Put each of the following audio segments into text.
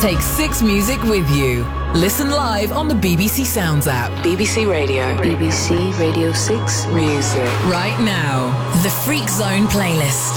Take 6 Music with you. Listen live on the BBC Sounds app. BBC Radio. BBC Radio 6 Music. Right now, the Freak Zone playlist.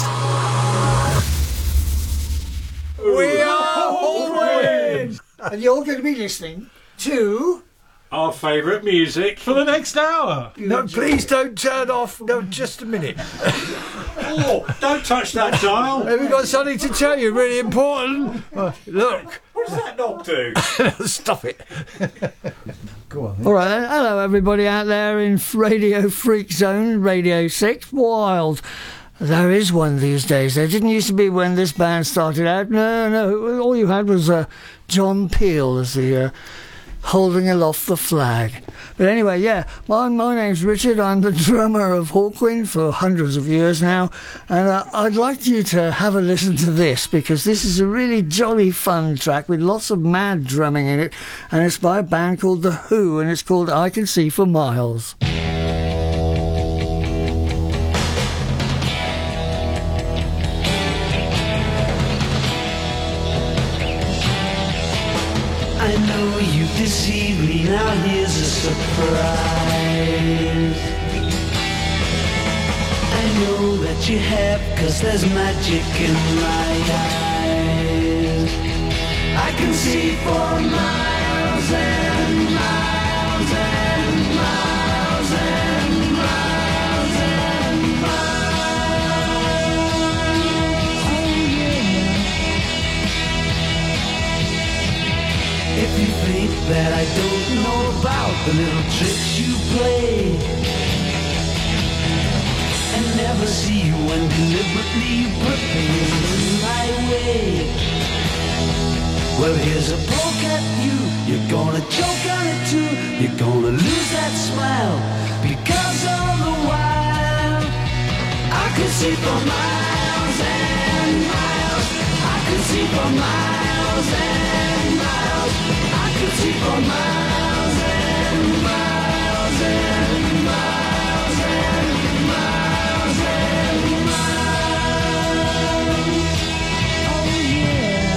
We are Halloween! And you're going to be listening to our favourite music for the next hour. No, please don't turn off. No, just a minute. Oh, don't touch that dial. We've got something to tell you, really important. Look. What does that knob do? Stop it. Go on. All right, then. Hello, everybody out there in Radio Freak Zone, Radio 6 Wild. There is one these days. There didn't used to be when this band started out. No. All you had was John Peel as the holding aloft the flag. But anyway, yeah, my name's Richard. I'm the drummer of Hawkwind for hundreds of years now, and I'd like you to have a listen to this, because this is a really jolly fun track with lots of mad drumming in it, and it's by a band called The Who, and it's called I Can See for Miles. I know you deceived me, now here's a surprise. I know that you have, 'cause there's magic in my eyes. I can see for miles and miles and miles and miles and miles. If you think that I don't know about the little tricks you play, and never see you when deliberately you put things in my way, well, here's a poke at you. You're gonna choke on it too. You're gonna lose that smile, because all the while I could see for miles and miles. I could see for miles and miles. I could see for miles and miles and miles and miles and miles. Oh yeah.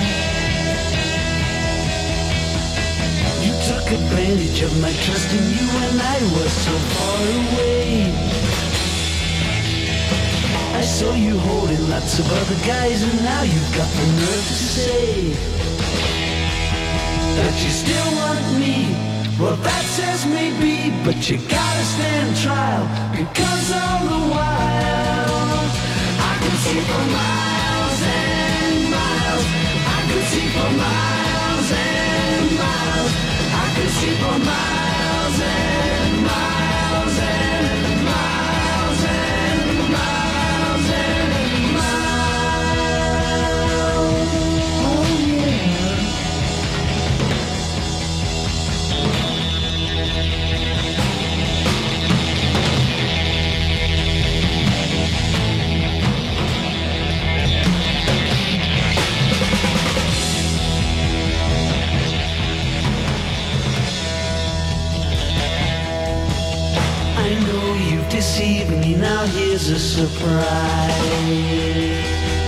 You took advantage of my trust in you when I was so far away. I saw you holding lots of other guys, and now you've got the nerve to say that you still want me. Well, that's as may be, but you gotta stand trial, because all the while I can see for miles and miles. I can see for miles and miles. I can see for miles and miles and miles and miles and miles. Oh yeah. I know you've deceived me, now here's a surprise.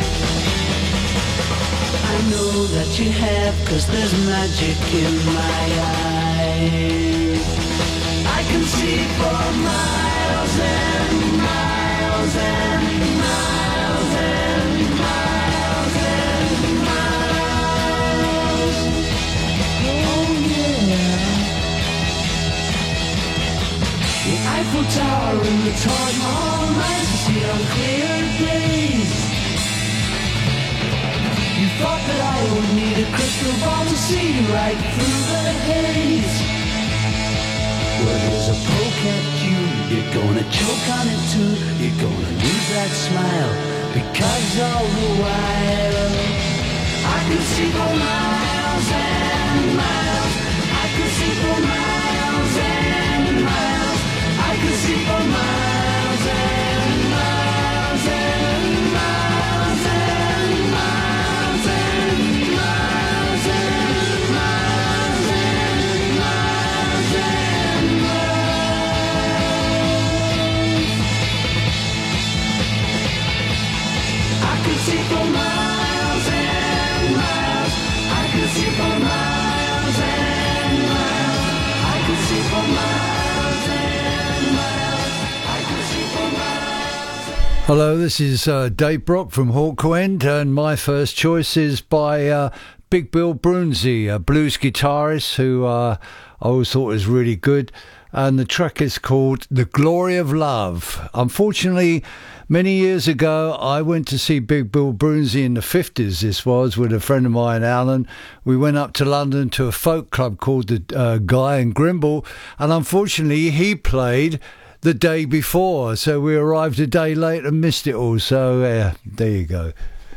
I know that you have, 'cause there's magic in my eyes. I can see for miles and miles and miles and miles and miles. Oh yeah. The Eiffel Tower and the Taj Mahal nights, you see on clear days. You thought that I would need a crystal ball to see right through the haze. Well, here's a poke at you. You're gonna choke on it too. You're gonna lose that smile, because all the while I can see for miles and miles. I can see for miles and miles. I can see for miles and miles and miles and miles and miles and miles and miles and miles. I can see for miles and miles. I can Hello, this is Dave Brock from Hawkwind, and my first choice is by Big Bill Broonzy, a blues guitarist who I always thought was really good, and the track is called The Glory of Love. Unfortunately, many years ago, I went to see Big Bill Broonzy in the 50s, this was, with a friend of mine, Alan. We went up to London to a folk club called the Guy and Grimble, and unfortunately, he played the day before, so we arrived a day late and missed it all. So there you go.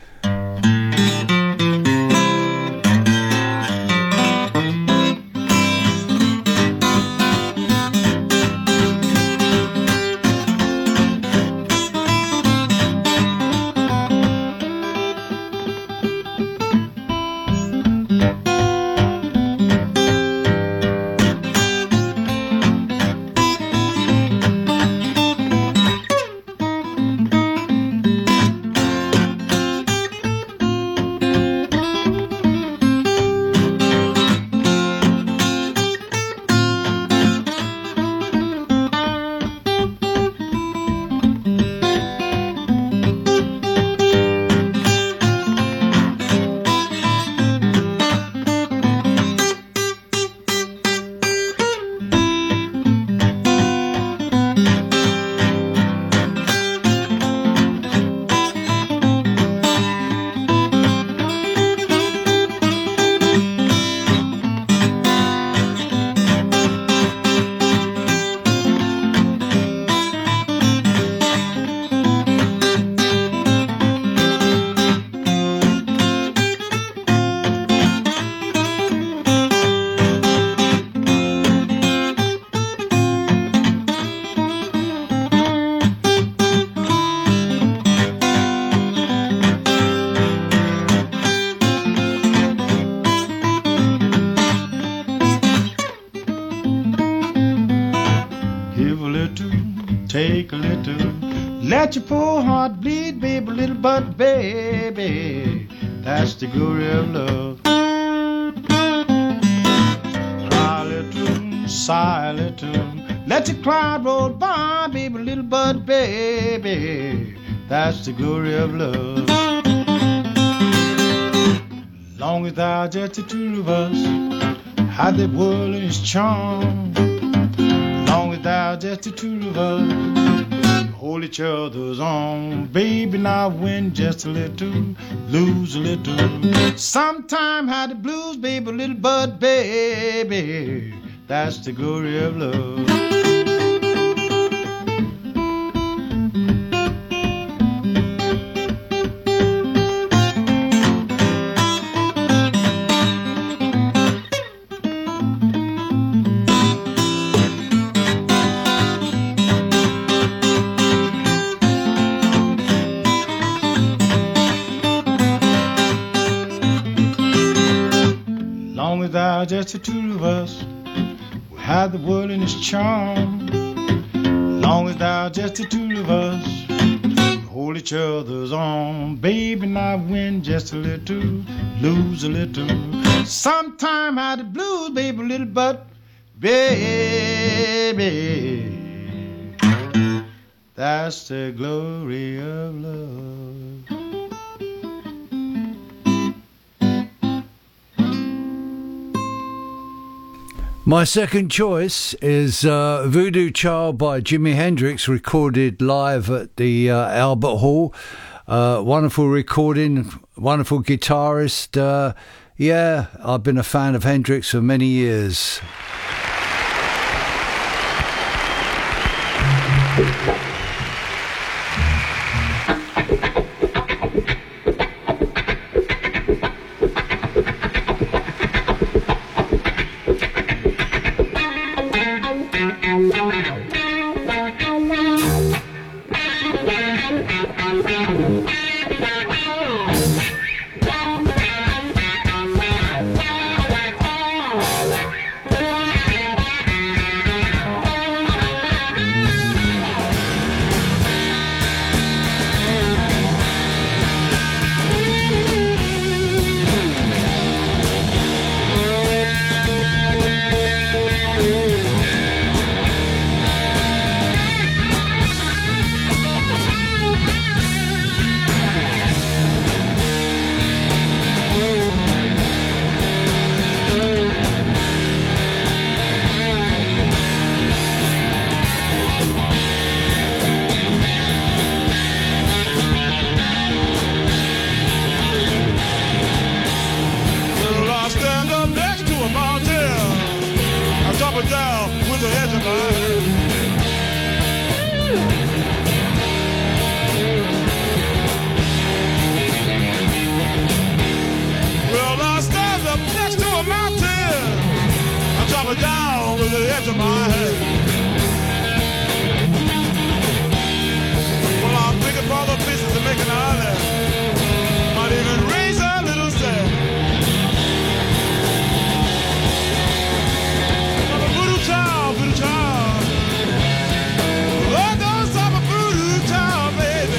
Let your poor heart bleed, baby, little but baby, that's the glory of love. Cry a little, sigh a little, let your cloud roll by, baby, little but baby, that's the glory of love. Long as thou just the two of us, had the world in its charm. Long as thou just the two of us, hold each other's on, baby. Now win just a little, lose a little. Sometime had the blues, baby, little but baby, that's the glory of love. Just the two of us, we had the world in its charm. Long as thou just the two of us, we hold each other's on. Baby, now win just a little, lose a little. Sometime had the blues, baby, little but baby, that's the glory of love. My second choice is Voodoo Child by Jimi Hendrix, recorded live at the Albert Hall. Wonderful recording, wonderful guitarist. Yeah, I've been a fan of Hendrix for many years. to my head. Well, I'll pick up all the pieces and make an island. Might even raise a little sand. I'm a voodoo child, voodoo child. Lord knows I'm a voodoo child, baby.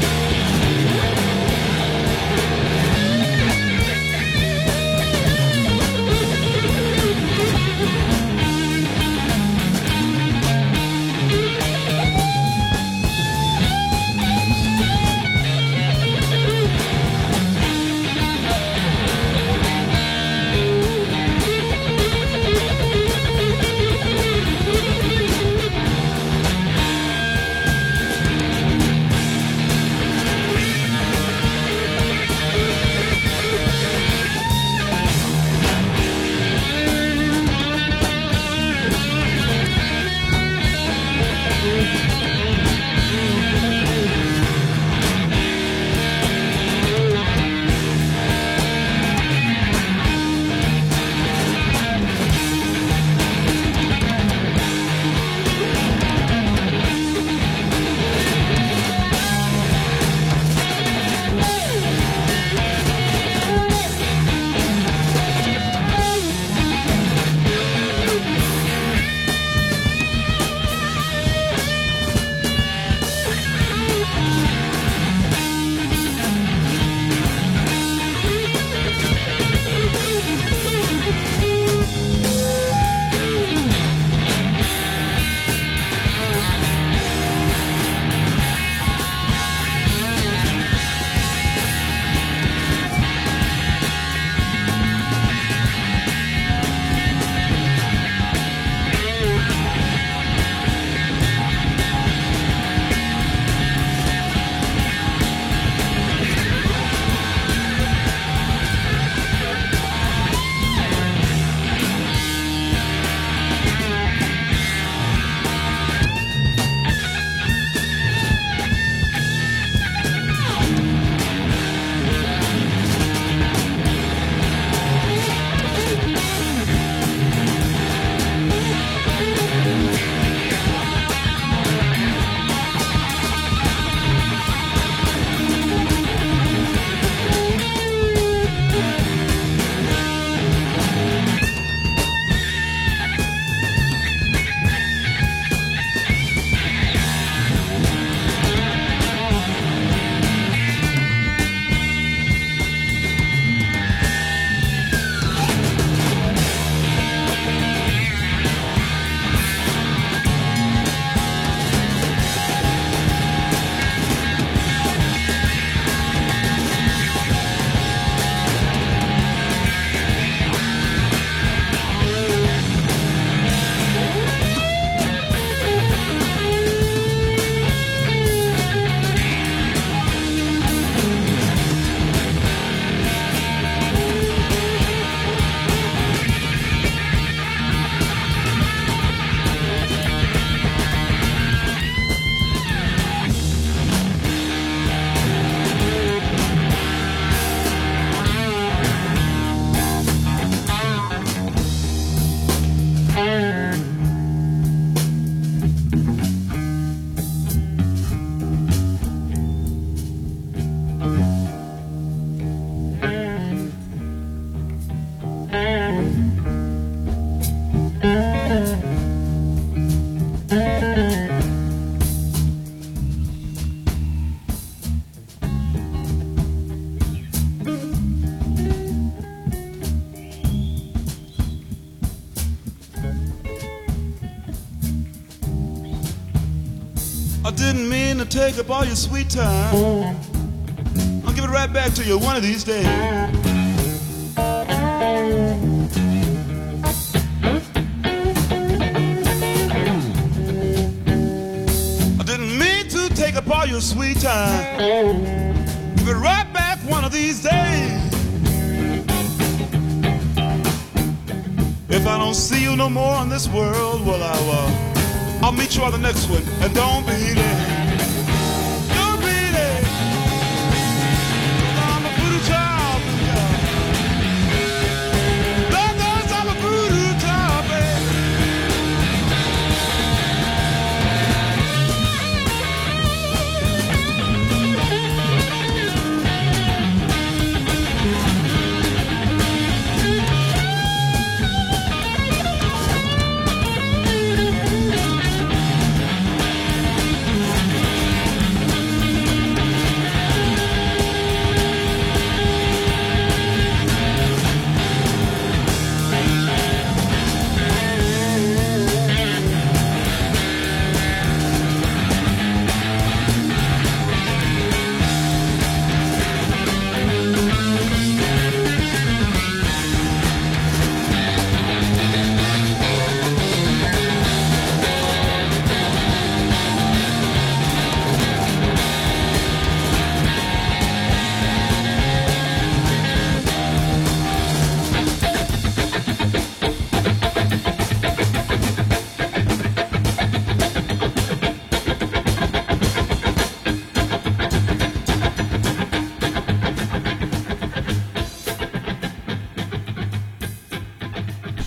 I didn't mean to take up all your sweet time. I'll give it right back to you one of these days. I didn't mean to take up all your sweet time. Give it right back one of these days. If I don't see you no more in this world, well, I'll meet you on the next one. And don't be late. Don't be late. I'm a voodoo child. Lord knows I'm a voodoo child, baby.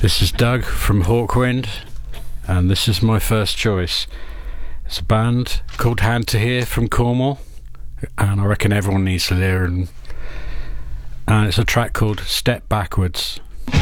This is Doug from Hawkwind, and this is my first choice. It's a band called Hand to Hear from Cornwall, and I reckon everyone needs to hear it. And it's a track called Step Backwards.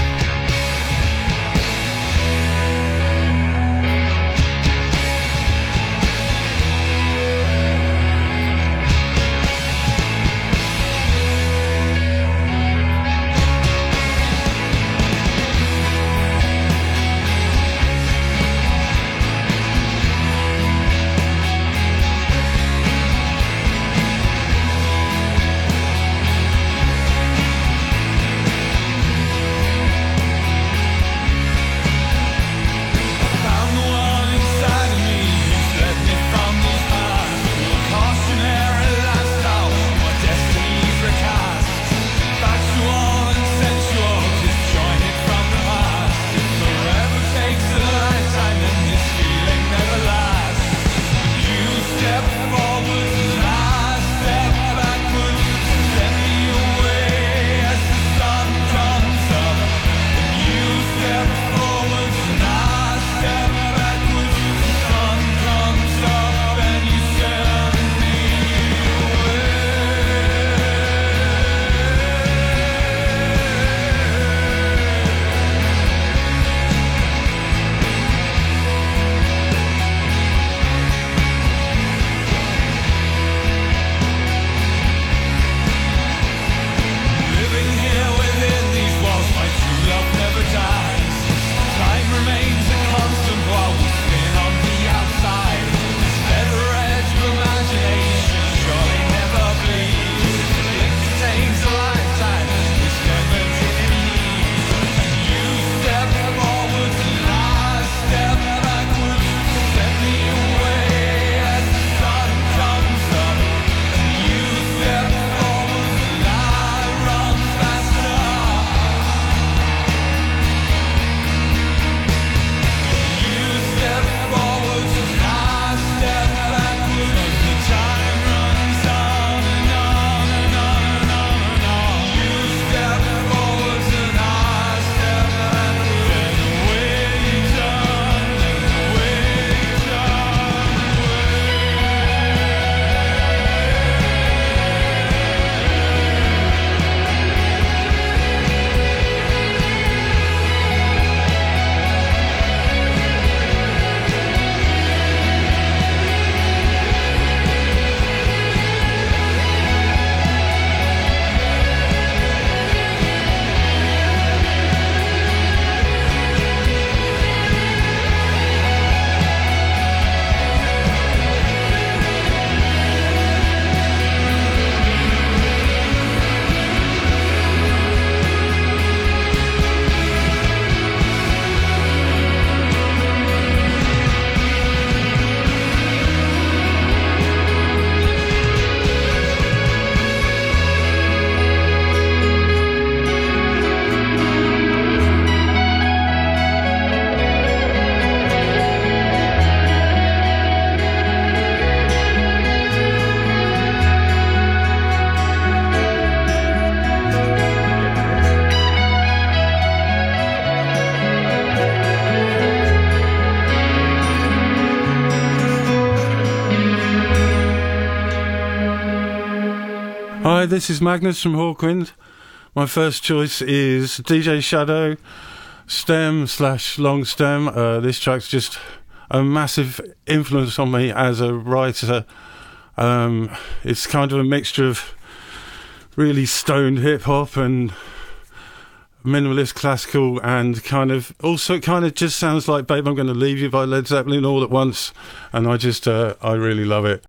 Hi, this is Magnus from Hawkwind. My first choice is DJ Shadow, Stem/Long Stem. This track's just a massive influence on me as a writer. It's kind of a mixture of really stoned hip-hop and minimalist classical, and kind of just sounds like Babe I'm Gonna Leave You by Led Zeppelin all at once, and I really love it.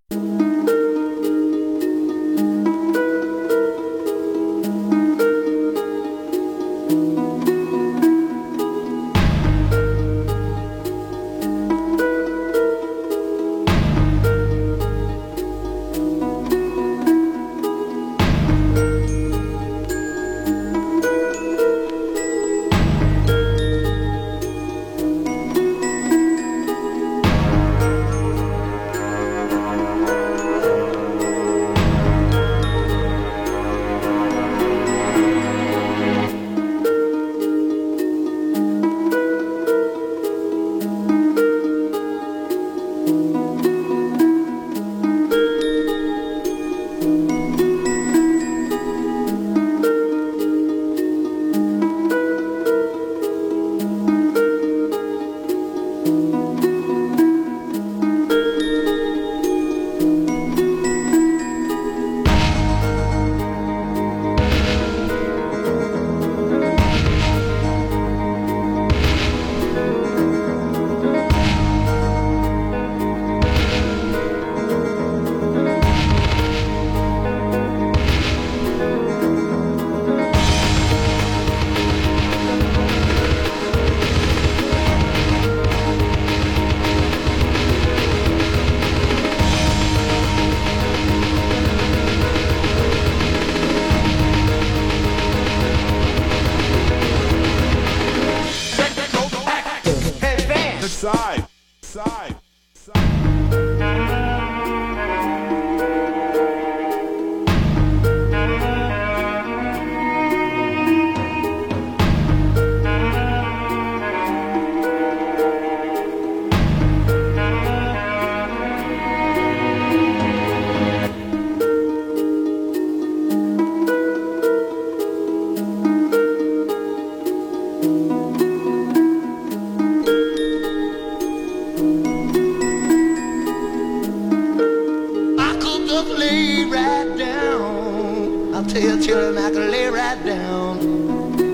can lay right down.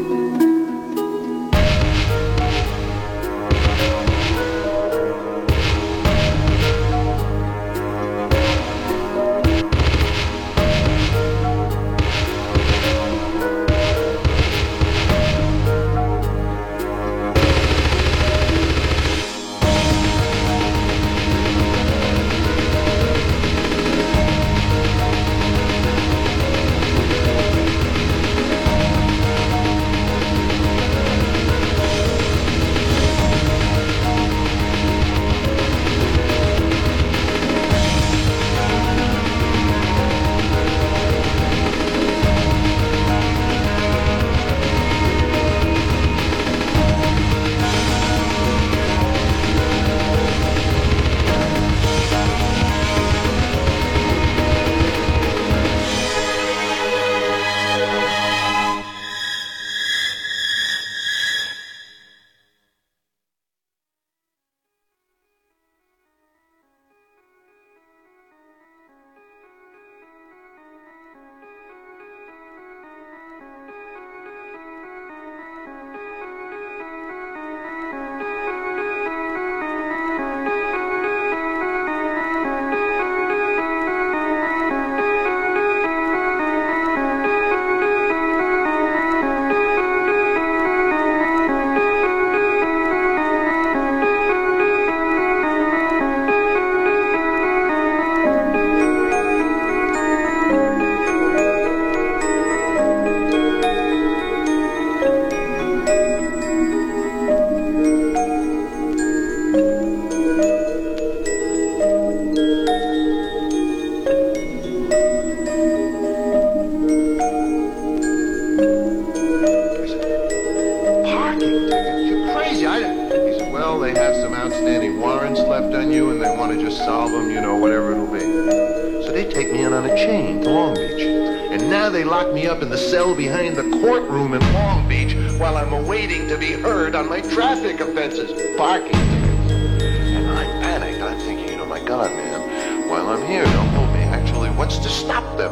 Behind the courtroom in Long Beach while I'm awaiting to be heard on my traffic offenses, parking tickets. And I'm panicked. I'm thinking, my God, man, while I'm here, don't hold me. Actually, what's to stop them?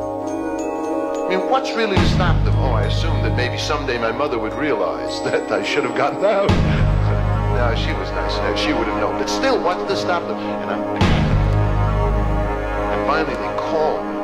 I mean, what's really to stop them? Oh, I assumed that maybe someday my mother would realize that I should have gotten out. No, she was nice enough. She would have known. But still, what's to stop them? And I'm panicked. And finally, they call me.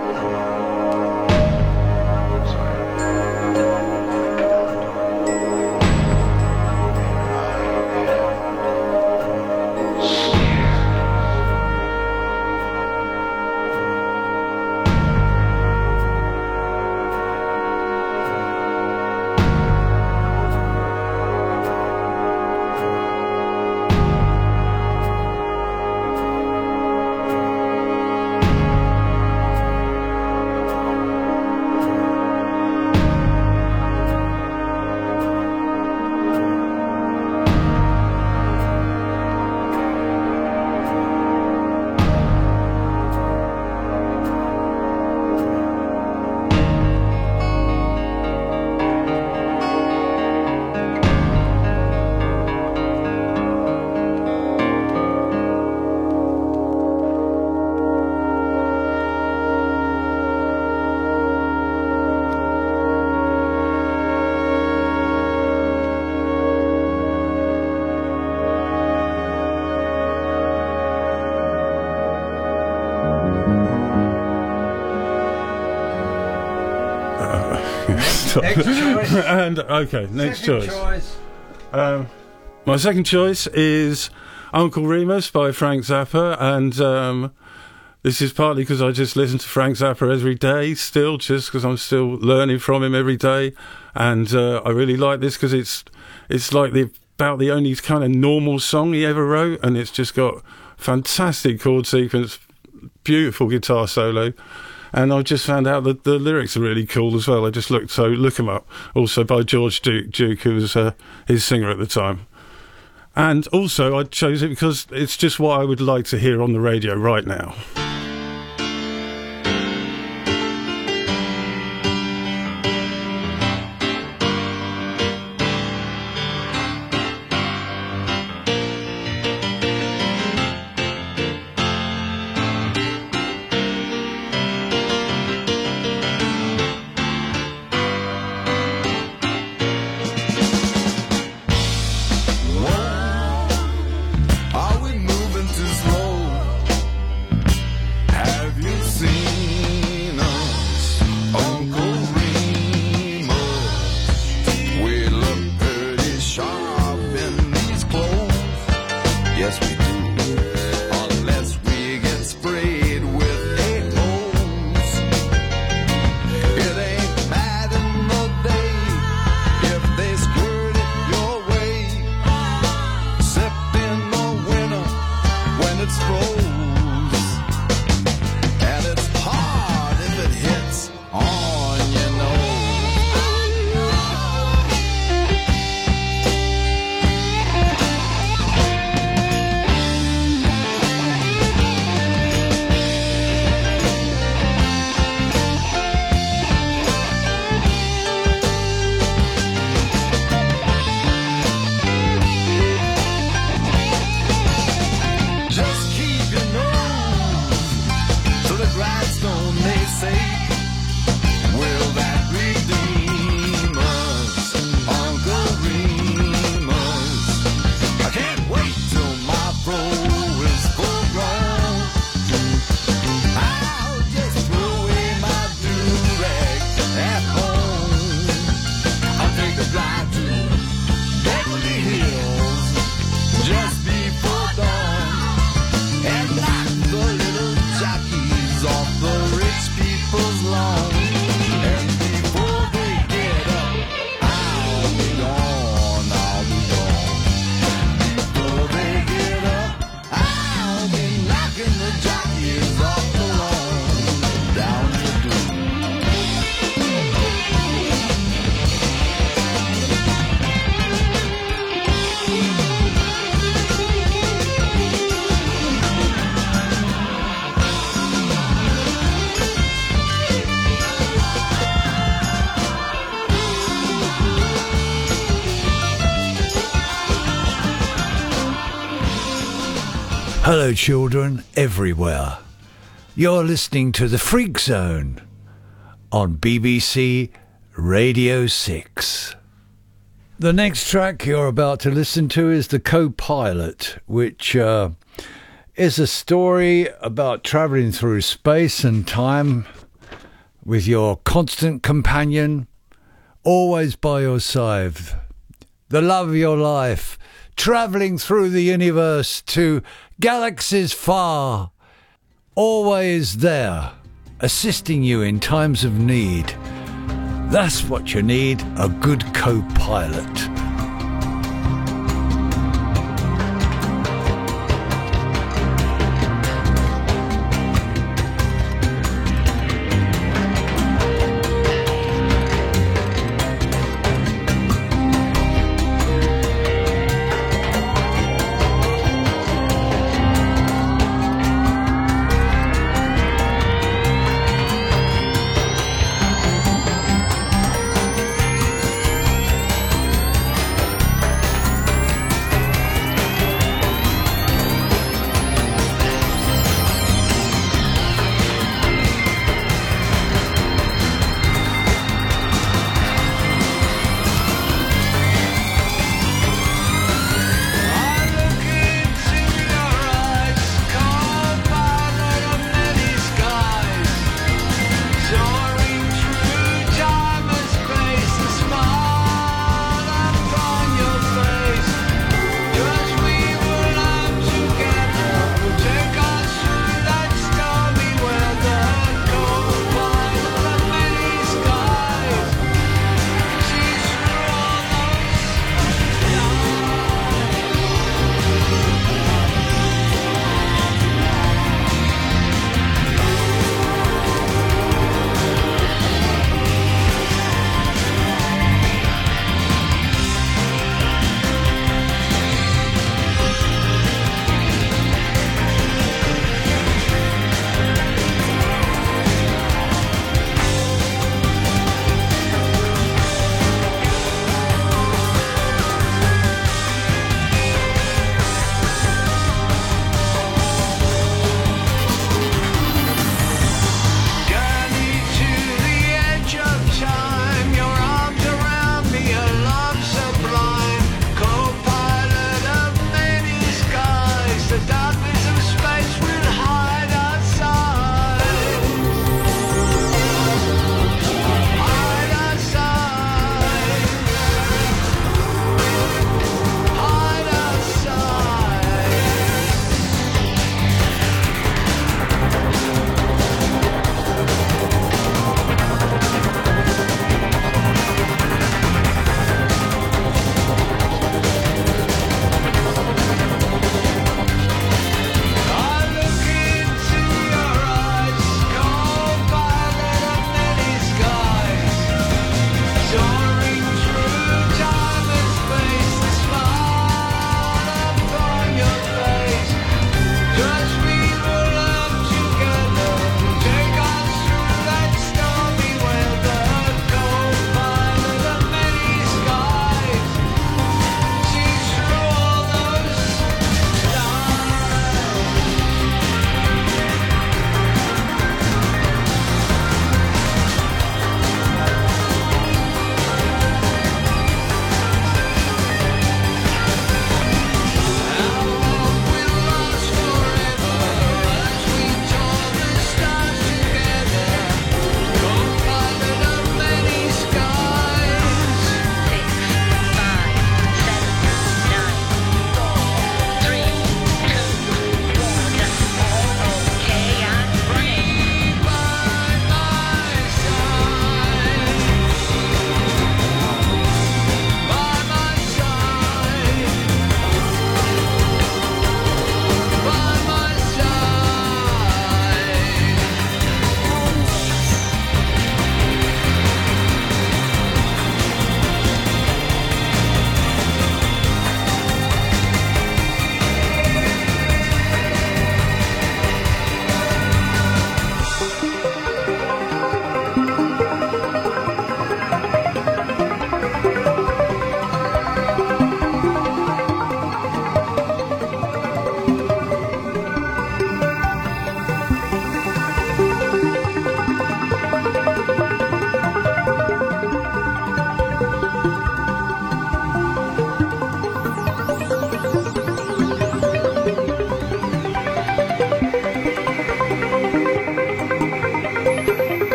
Next choice. And okay, next choice. My second choice is Uncle Remus by Frank Zappa, and this is partly because I just listen to Frank Zappa every day, still, just because I'm still learning from him every day, and I really like this because it's like about the only kind of normal song he ever wrote, and it's just got fantastic chord sequence, beautiful guitar solo. And I just found out that the lyrics are really cool as well. I just look them up. Also by George Duke, who was his singer at the time. And also I chose it because it's just what I would like to hear on the radio right now. Hello, children everywhere. You're listening to The Freak Zone on BBC Radio 6. The next track you're about to listen to is The Co-Pilot, which is a story about travelling through space and time with your constant companion, always by your side, the love of your life, travelling through the universe to galaxies far, always there, assisting you in times of need. That's what you need, a good co-pilot.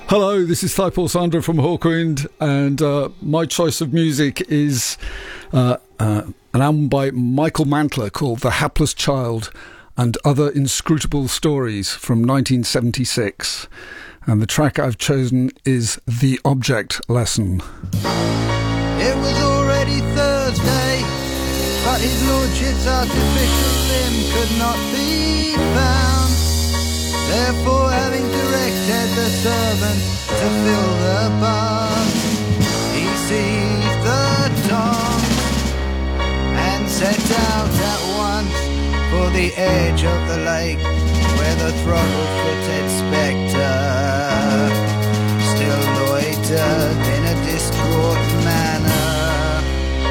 Hello, this is Thypal Sandra from Hawkwind, and my choice of music is an album by Michael Mantler called The Hapless Child and Other Inscrutable Stories from 1976. And the track I've chosen is The Object Lesson. It was already Thursday, but his lordship's artificial limb could not be found. Therefore, having directed the servant to fill the bath, he seized the tongs and set out at once for the edge of the lake, where the throttle-footed spectre still loitered in a distraught manner.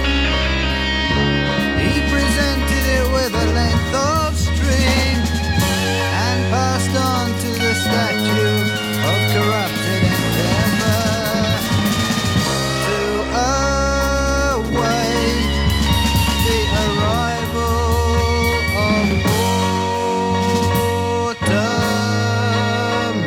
He presented it with a length of string and passed on to the statue of corrupted endeavor to await the arrival of autumn.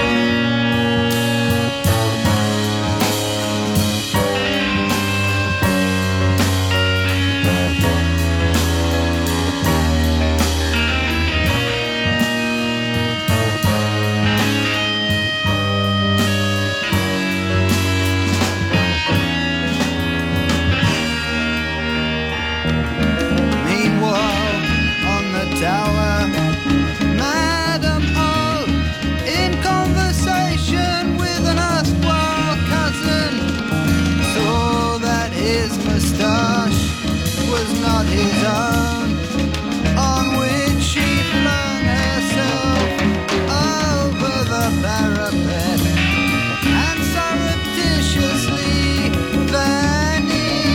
Meanwhile, on the tower, Madame O, in conversation with an erstwhile cousin, saw that his moustache was not his own, on which she flung herself over the parapet and surreptitiously vanished.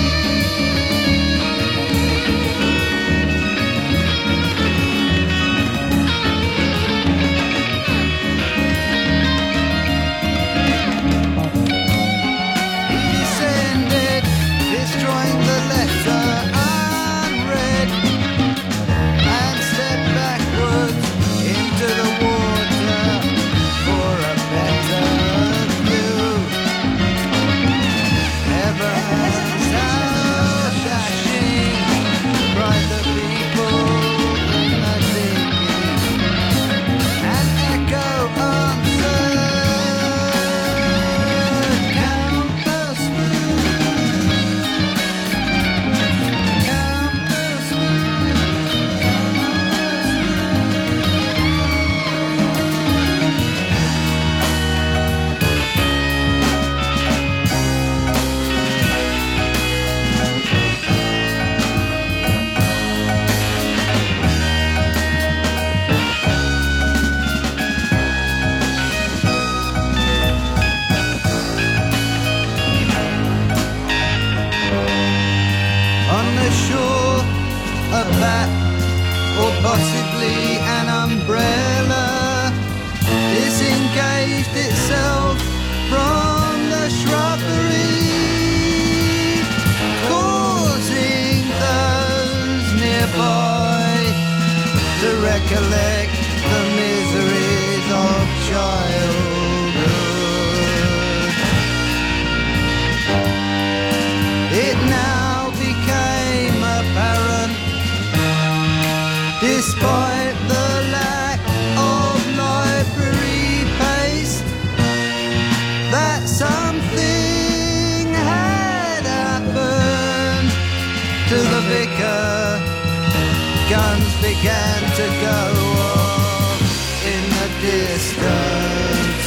He descended, destroying the letter unread, and stepped backwards into the water for a better view. Heavens, how dashing, cried the people in the digging, and echo answered, count the spoons, count the on the shore, a bat, or possibly an umbrella, disengaged itself from the shrubbery, causing those nearby to recollect the miseries of childhood. It now became apparent, despite the lack of library paste, that something had happened to the vicar. Guns began to go off in the distance.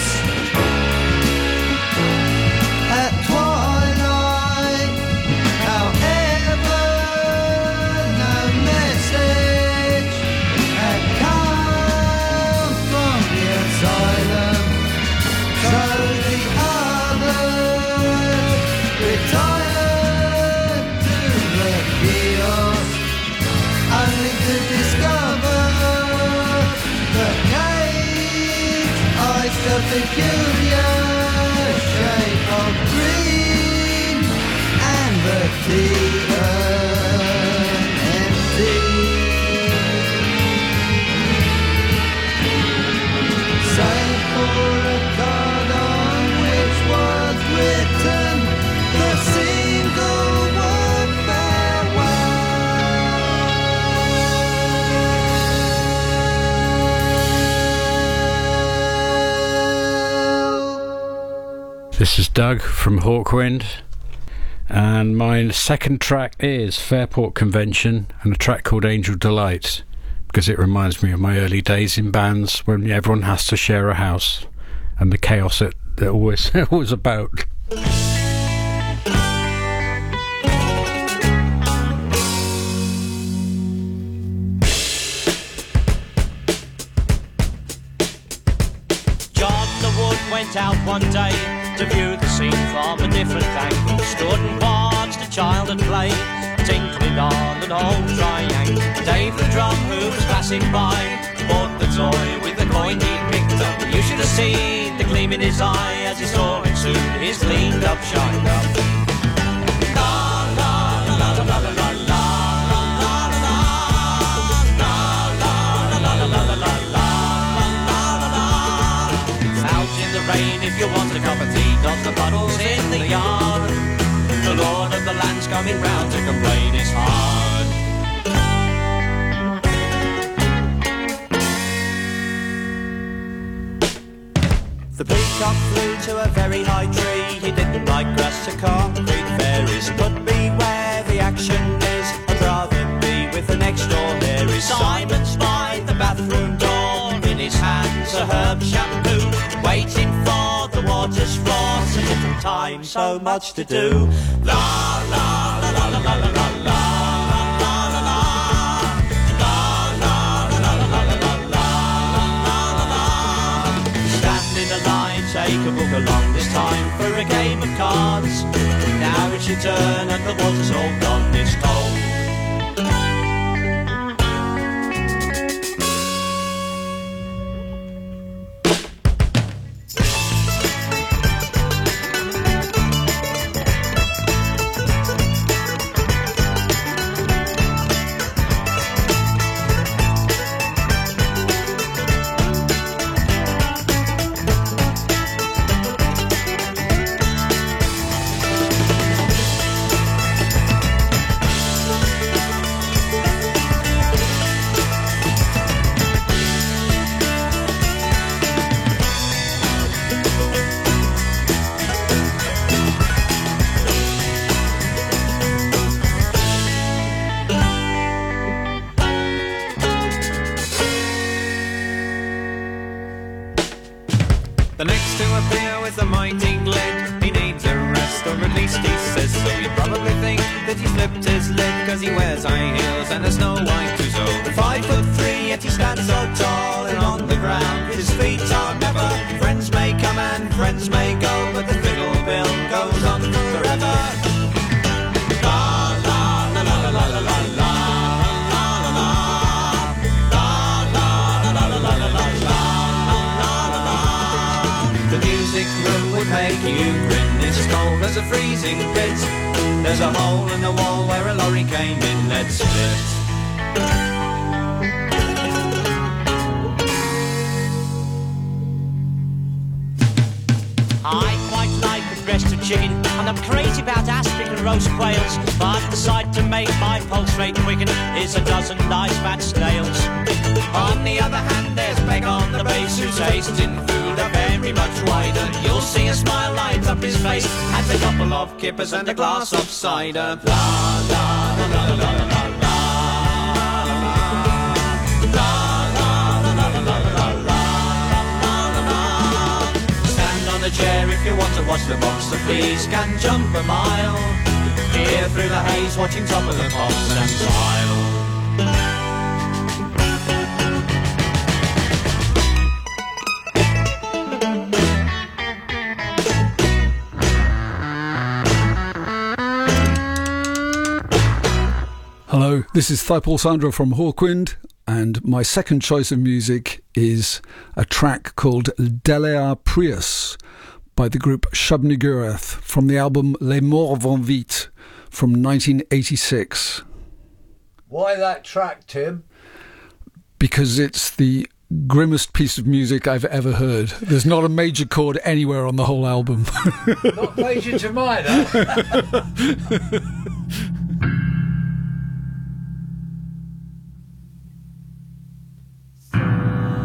At twilight, however, no message had come from the asylum, so the others retired to the kiosk, only to discover the cage iced a peculiar shade of green, and the tea urn empty. Save for a card on This is Doug from Hawkwind, and my second track is Fairport Convention and a track called Angel Delight, because it reminds me of my early days in bands when everyone has to share a house and the chaos that always was about. Went out one day to view the scene from a different angle. Stood and watched a child at play, tinkling on an old triangle. Dave the drum who was passing by bought the toy with the coin he picked up. You should have seen the gleam in his eye as he saw it soon. His cleaned up, shined up. La la la la la la la la. Rain if you want a cup of tea, not the puddles in the yard. The lord of the land's coming round to complain it's hard. The peacock flew to a very high tree. He didn't like grass or concrete fairies, but beware the action is. I'd rather be with the next door Harry. Simon's by the bathroom door, in his hands a herb shampoo, waiting for the water's floor. So little time, so much to do. La la la la la la la la la. Take a book along, this time for a game of cards. Now it's your turn and the water's all gone, it's cold. The next to appear with the mighty Glenn, he needs a rest, or at least he says so. You probably think that he slipped his lid, cause he wears high heels and a snow white trousseau. 5'3", yet he stands so tall, and on the ground his feet are never. Friends may come and friends may go, but the fiddle bill goes on forever. La la la la la la la la. Room would make you grin. It's as cold as a freezing pit. There's a hole in the wall where a lorry came in. Let's split. I quite like the breast of chicken, and I'm crazy about aspic and roast quails. But the sight to make my pulse rate quicken is a dozen nice fat snails. On the other hand, there's Peg on the bass, whose tastes in food are very much wider. You'll see a smile light up his face at a couple of kippers and a glass of cider. La la la la la la la la. A chair if you want to watch the box, the please can jump a mile. Here through the haze, watching Top of the Pops and smile. Hello, this is Thibault Sandra from Hawkwind, and my second choice of music is a track called Delea Prius by the group Shub-Niggurath from the album Les Morts Vont Vite from 1986. Why that track, Tim? Because it's the grimmest piece of music I've ever heard. There's not a major chord anywhere on the whole album. Not major to minor. Sorry. 'Cause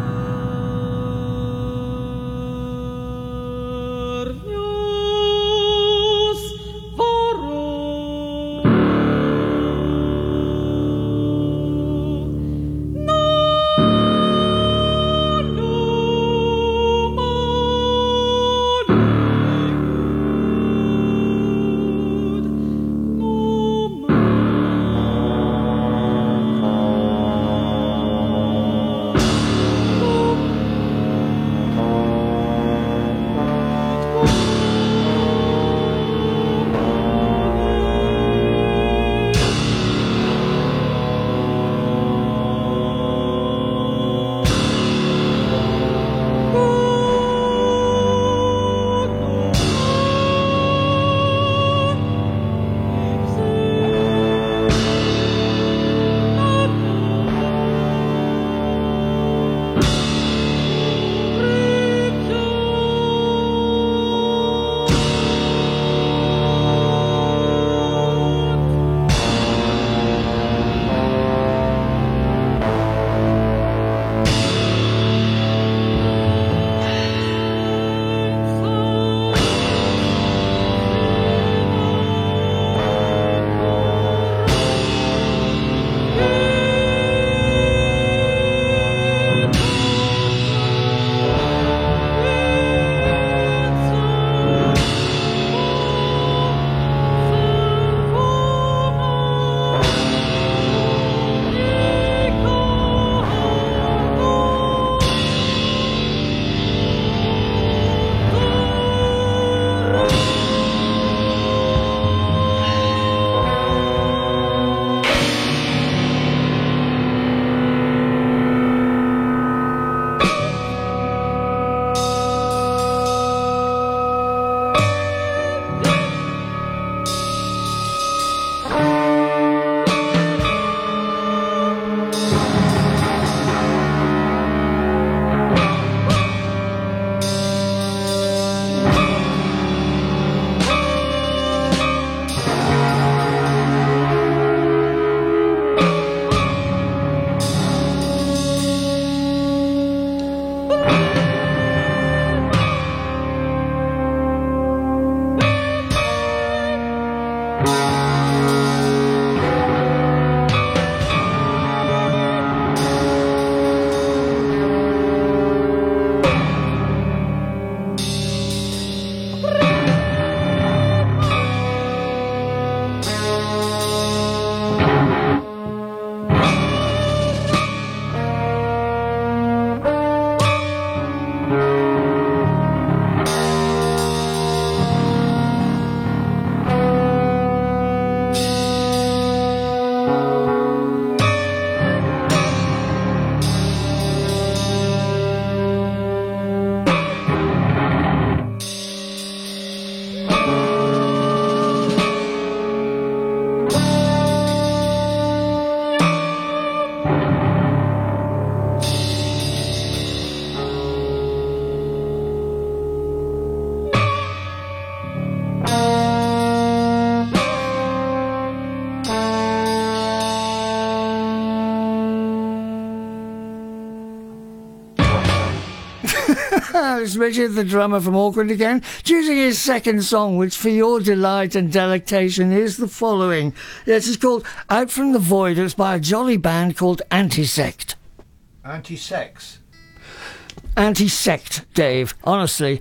well, it's Richard, the drummer from Auckland again, choosing his second song, which for your delight and delectation is the following. Yes, it's called Out from the Void. It's by a jolly band called Anti-Sect. Anti-sex? Anti-Sect, Dave, honestly.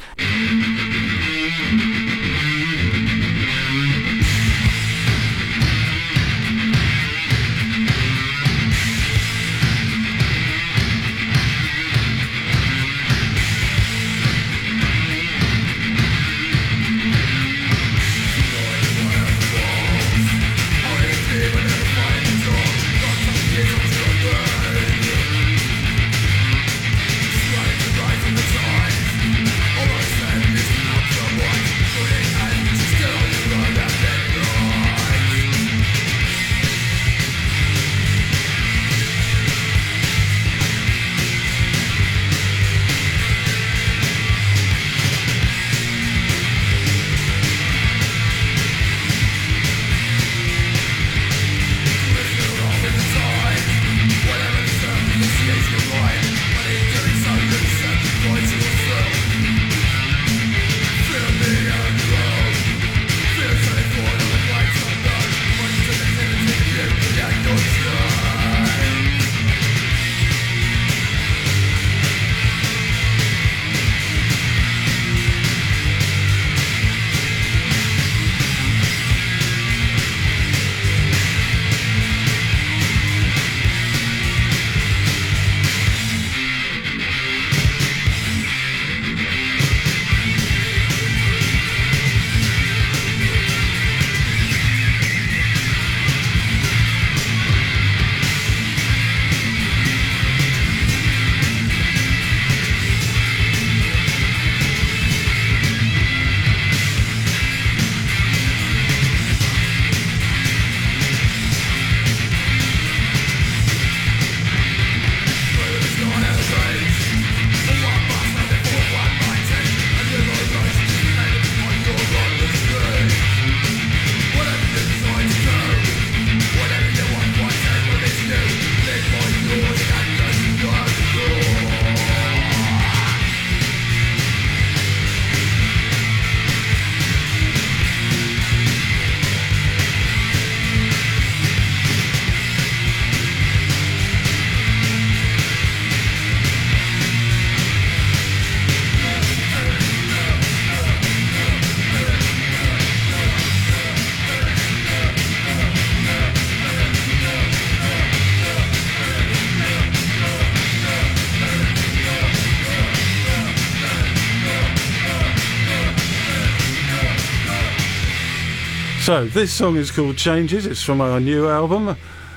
So this song is called Changes. It's from our new album.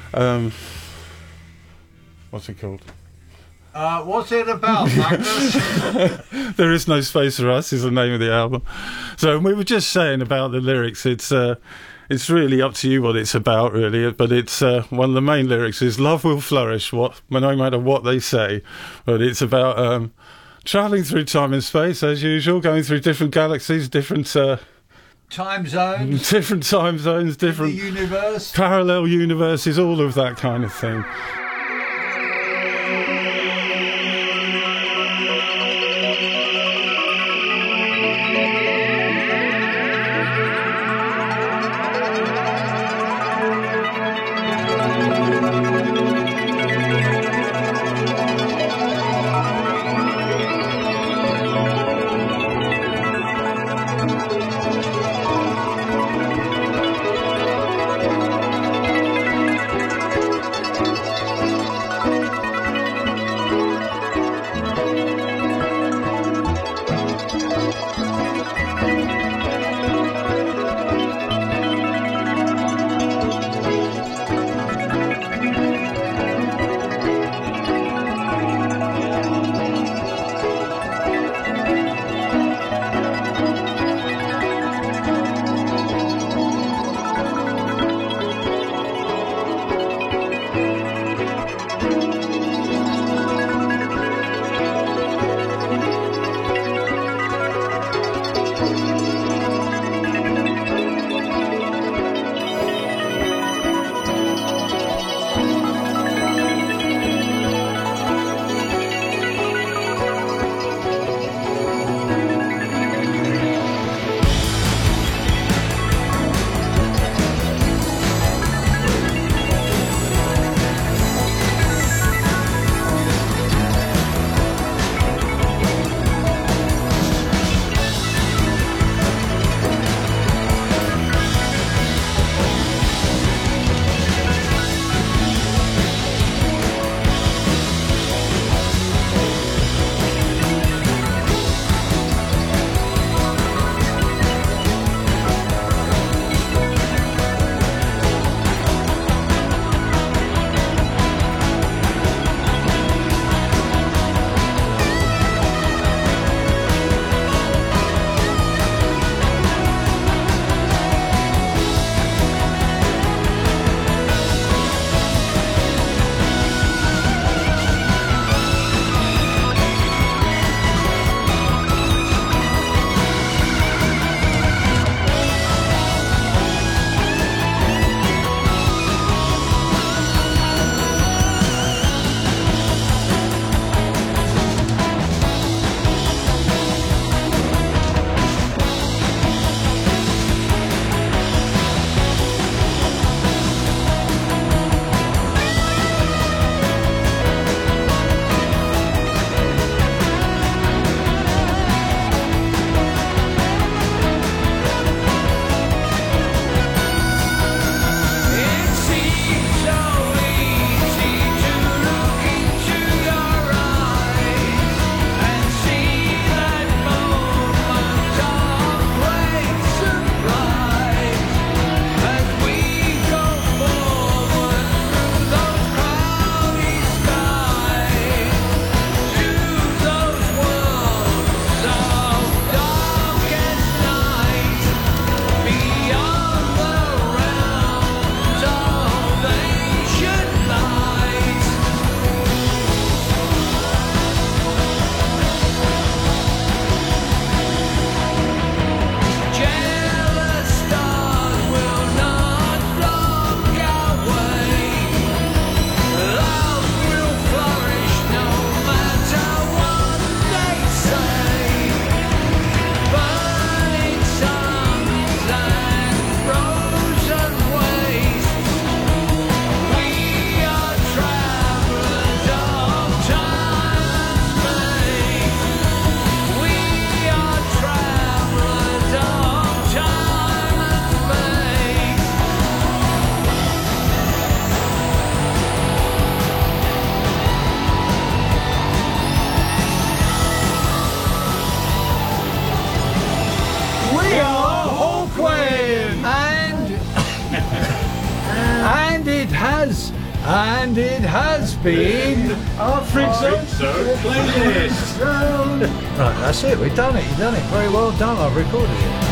What's it called? What's it about, Magnus? There Is No Space for Us is the name of the album. So we were just saying about the lyrics. It's really up to you what it's about, really. But it's one of the main lyrics is "Love will flourish, no matter what they say." But it's about travelling through time and space as usual, going through different galaxies, different time zones, different universe, parallel universes, all of that kind of thing. has, and it has been our Freak Zone playlist. Right, that's it. We've done it. You've done it. Very well done. I've recorded it.